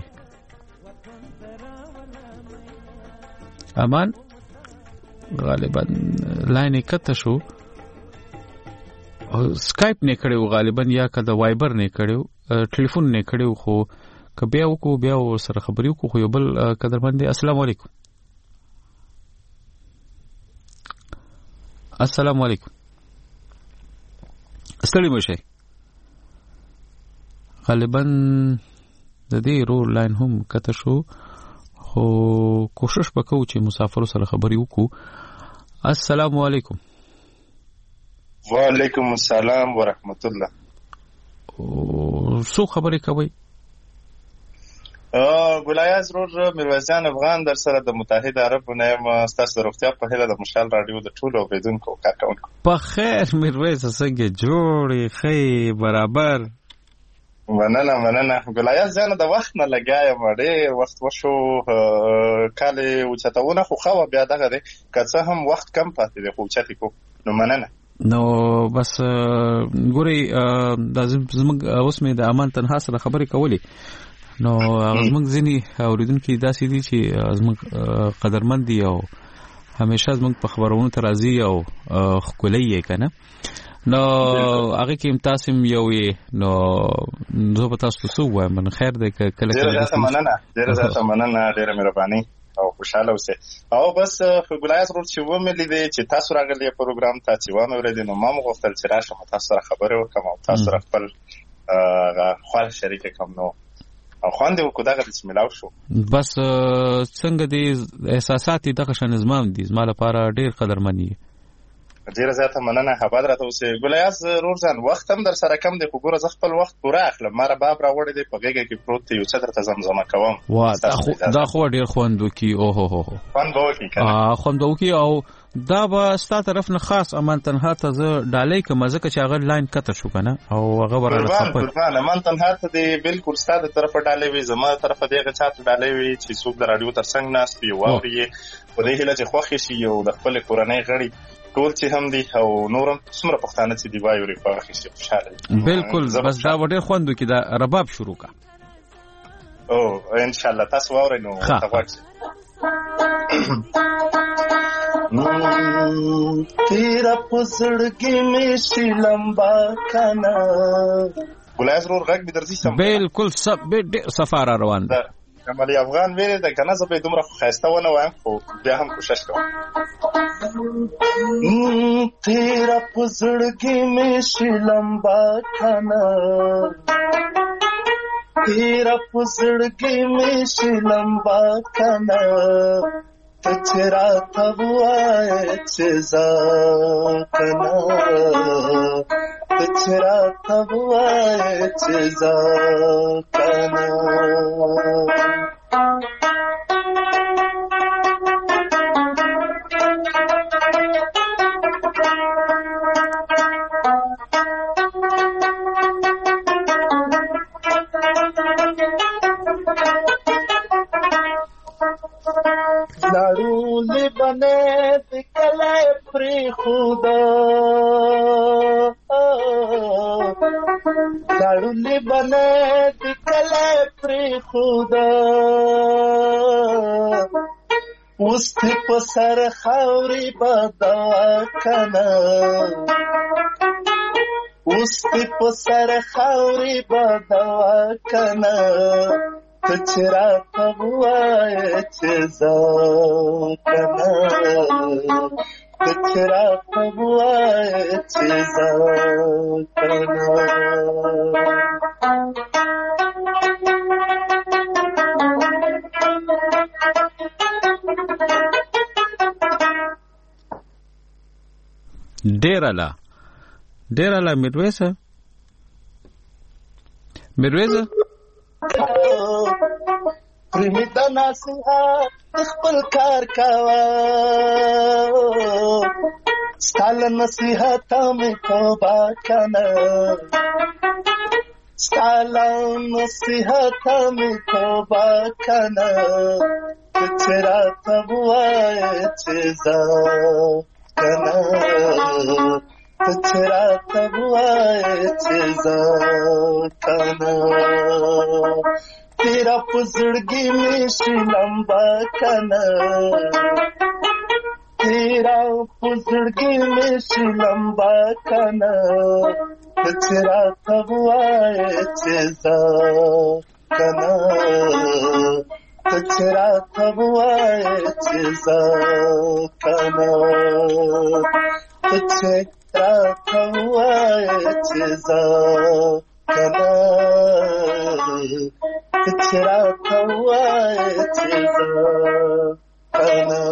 امان غالبا لاین کته شو سکایپ نه کړو غالبا یا کده وایبر نه کړو ټلیفون نه کړو خو ک بیا وکړو بیا سره خبرې وکړو خو یو بل قدرمن. السلام علیکم. السلام علیکم. ستړي مشه غالبا د دې رو لاین هم کته شو خو کوشش وکړو چې مسافر سره خبرې وکړو. السلام علیکم. وعلیکم السلام ورحمت الله. سو خبرې کوي ګلایاز روز میرویسان افغان در سره د متحده عربو نه ستاسو روغتیا په هیله د مشال رادیو د ټولو اوریدونکو کارکونکو په خیر. میرویس څنګه جوړې خې برابر مننه مننه ګلایاز ځنه د وخت نه لګایم ډېر وخت وشو کله وچتاونه خو خو بیا دغه دی که څه هم وخت کم پاتې دی خو چتی کو نو مننه. نو بس ګوري د زموږ اوس مې د امان تنها سره خبرې کولې نو زموږ ځینی اوریدونکو داسې دي چې زموږ قدرمن دي او همیشه زموږ په خبرونو ته راځي او خولې یې کنه نو هغه کې امتاسم یو نو زه په تاسو څه وایم من خیر دې کله کله ډېر مننه ډېر زیاته مننه ډېر مهرباني او خوشاله اوسه او بس ګلایاز روز چې و مې لیدې چې تاسو راغلی پروګرام ته چې و مې ورېدل نو ما مغوښتل چې راشم تاسو سره خبرې وکم او تاسو سره خپل خپل شریک کوم نو او خواندې وکړو دغه چې ملاو شو. بس څنګه دې احساسات دغه شان زمام دي زما لپاره ډېر قدرمنې ډېر زیاته مننه. خبر راته اوسه ګلایاز روزان وخت هم در سره کم دی خو ګوره زه خپل وخت پوره اخلم ما رباب راوړی دی په غېږه کې پروت دی یو څه درته زمزمه کوم. وا دا خو ډېر خوند وکي او هو هو خوند وکي کنه خوند وکي او دا به ستا طرف نه خاص امان تنها ته زه ډالۍ کوم ځکه چې هغه لاین کته شو کنه او هغه ورته خبر قربان امان تنها ته دی بالکل ستاسو طرفه ډالۍ وي زما طرفه دیغه چاته ډالۍ وي چې څوک د رادیو تر څنګ ناس دی واوري په دې هله چې خوښ شي او د خپل کورنۍ غړي ټول چې هم دي او نورم څومره پښتانه چې دی وایوري خوښ شي خوشاله. بالکل بس دا وړه خوندو کې دا رباب شروع کا او ان شاء الله تاسو واورئ نو تاسو तेरा पसड़के में शिलंबा खाना ګلایاز رور غږ به درځي سم بالکل سب سفر روان ده کمالي افغان ویل د کنه زه به دومره خسته ونه وایم خو بیا هم کوشش کوم. तेरा पुजड़गी में शिलम्बा खाना तेरा पुजड़गी में शिलम्बा खाना तचरा तबुआए चिजा कना तचरा तबुआए चिजा कना लाडूले बने दिखले प्री खुदा लाडूले बने दिखले प्री खुदा उस्ती पसर खावरी बदा कना उस्ती पसर खावरी बदा कना तचरा तबुआए चिजा कना तचरा तबुआए चिजा कना डेराला डेराला मिरवेसा मिरवेसा प्रेमिता नसीहत खपल कार कावा स्टाल नसीहत में तोबा कना स्टाल नसीहत में तोबा कना तचरा तबुआए चिजा कना तचरा तबुआए चिजा कना तेरा पुजड़गी में शिलम्बा कना तेरा पुजड़गी में शिलम्बा कना तचरा तबुआए चिजा कना तचरा तबुआए चिजा कना तचरा तबुआए चिजा कना तचरा तबुआए चिजा कना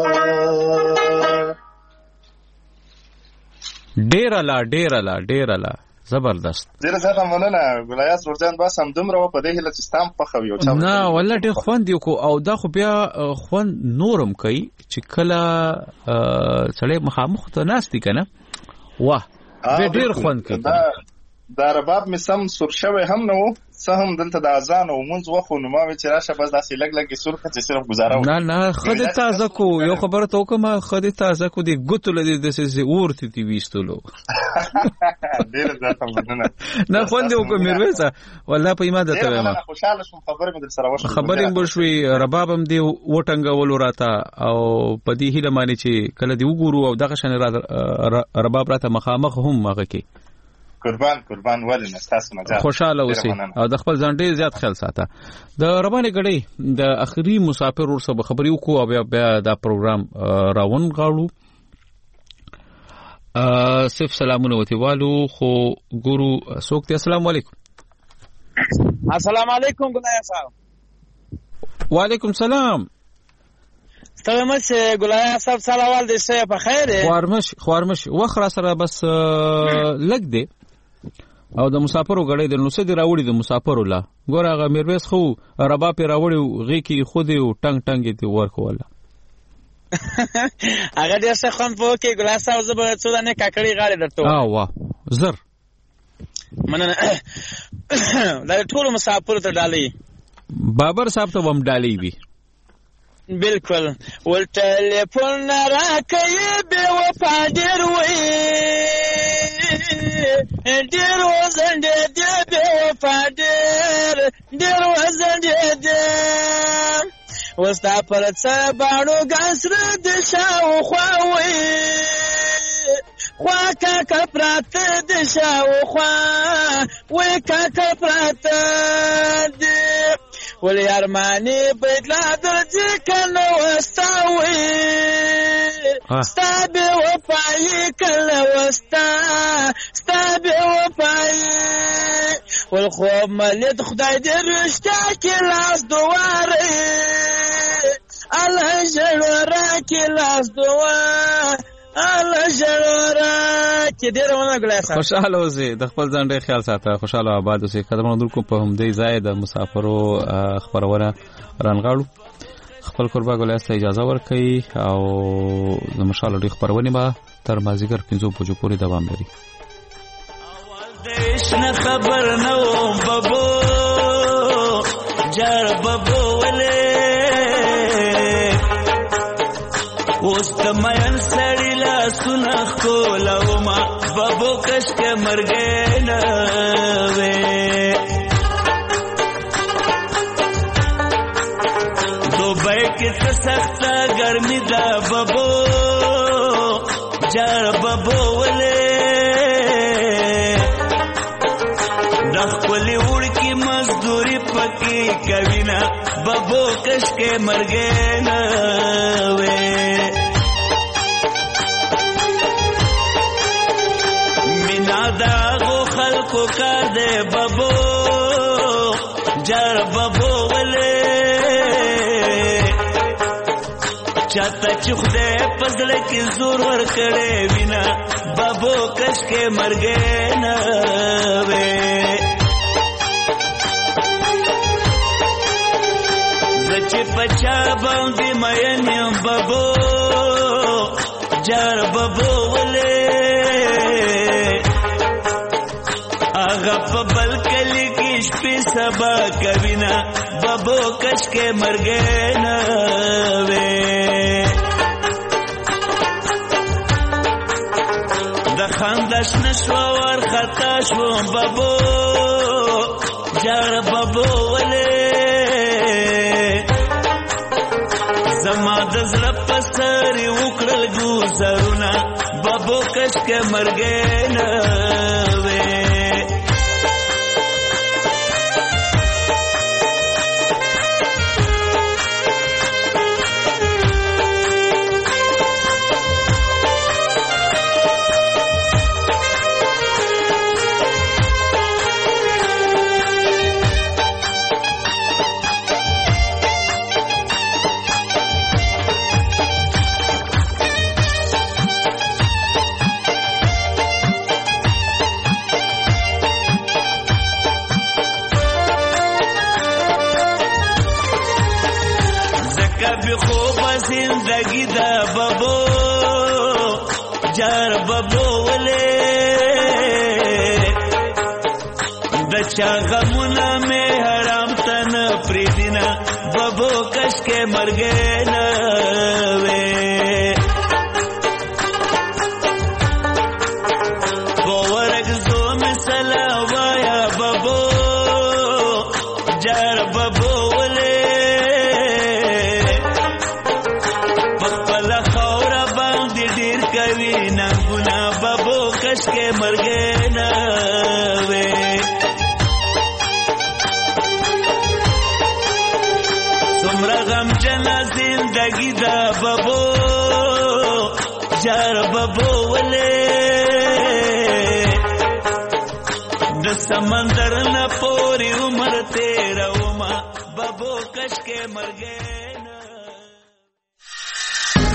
डेराला डेराला डेराला زبردست ډیره زیاته مننه ګلایه سورجان بس هم دومره په دې هله چې ستام پخو یو چا نه ولله ډیر خوند یو کو او دا خو بیا خوند نورم کوي چې کله سړی مخامخ ته ناشتي کنه واه ډیر خوند کوي دا رباب می سم سور شوی هم نو سهم دلته د اذان او منځ وخو نو ما چې راشه بس داسې لګ لګ سور کته صرف گزاره نه نه خدای تازه کو یو خبره تو کوم خدای تازه کو دی ګوتل دی د سې اورتی تی ویستلو ډیر زړه مننه نه خوند یو کوم میرویسه والله په ایمان ده ته ما خوشاله شوم خبرې مې در سره وشو خبرې مې بشوي رباب هم دی وټنګول راته او په دې هله معنی چې کله دی وګورو او دغه شن رباب راته مخامخ هم مغه کې قربان قربان ولې نستاسو مزه خوشاله اوسئ او د خپل ځان ډیر زیات خیال ساته د ربانې غړي د اخري مسافر ور سره خبرې وکړو او بیا دا پروګرام راون غاړو ا صف سلامونه وتیوالو خو ګورو سوکته السلام علیکم السلام علیکم ګلای صاحب وعلیکم سلام ستړمش ګلای صاحب سلام دې شه په خیر خوارمش خوارمش وخره سره بس لګ دې او د مسافرو غړې د نو سدي راوړي د مسافرو لا ګور هغه میرویس خو ربا په راوړي غي کې خو دې ټنګ ټنګ دې ورکوله هغه دې څه خون په کې ګلای صاحب زبر څو نه ککړی غاړي درته اه واه زر مننه دا ټول مسافرو ته ډالي بابر صاحب ته هم ډالي وي بالکل ول ټلیفون راکې به وفا ډیر وې ډیر وزن دې به وفا ډیر ډیر وزن دې وستا پر څه باڼو ګسر د شاو خوا وې خوا کا کپرات د شاو خوا وې کا کپرات دې ولې ارماني بدلا درځي کنه واستاوي ستابه وهي کله وستا ستا بې وفایي والخوب ملید خدای دې رښتیا کې لاس دواره الله ژړورا کې لاس دواره الله ژړورا کې ډېر ونه ګلاسه. خوشاله اوسئ، د خپل ځان ډېر خیال ساته، خوشاله آباد اوسئ. قدرمنو اورېدونکو په همدې ځای د مسافرو خپرونه رانغاړو. خپل قربا ګلاسه ته اجازه ورکړئ او د مشال اډیو خپرونې به تر مازدیګر پنځو بجو پورې دوام لري. دیشنه خبر نه و بابو جار بابو ولې اوس د مین سړی لاسونه ښکلومه بابو کشکې مرګې نه وې دوبۍ کې څه سخته ګرمي ده بابو جار بابو ولې د ښکلې وړکي مزدوري پکې کوي نه بابو کشکې مرګې نه وې مینا داغو خلکو کار دی بابو جار بابو ولې چاته چې خدای په زړه کې زور ورکړی وي نه بابو کشکې مرګې نه وې زه چې په چا باندې مین یم بابو جار بابو ولې هغه په بل کلي کې شپې سبا کوي نه بابو کشکې مرګې نه وې د خندش نشوه ورخطا شوم بابو جار بابو ولې زما د زړه په سر یې وکړل ګوزرونه بابو کشکې مرګې نه وې زندگی دا بابو جار بابو ولې د چا غمونه مې حرام ته نه پرېږدي نه بابو کشکې مرګې نه وې په ورګزو مې سلا وایا بابو جار بابو ولې کوي ننګونه بابو کشکې مرګې نه وې څومره غمجنه زندګي ده بابو جار بابو ولې د سمندر نه پورې عمر تېرومه بابو کشکې مرګې